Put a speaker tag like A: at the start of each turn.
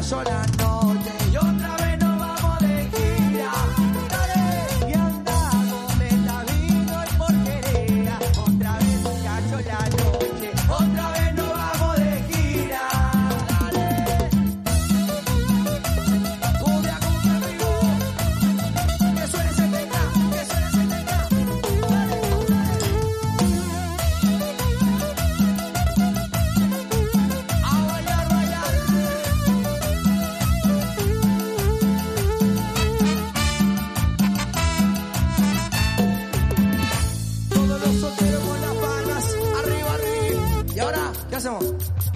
A: cayó la noche y otra vez nos vamos de gira. Dale, y andamos de vino y porquería. Otra vez cayó la noche, otra vez nos vamos de gira. Dale, cumbia, cumbia, amigo. Que suene ese tecla, que suene ese tecla. Dale, dale. A bailar, bailar. Todos los solteros con las palmas arriba, arriba. Y ahora, ¿qué hacemos?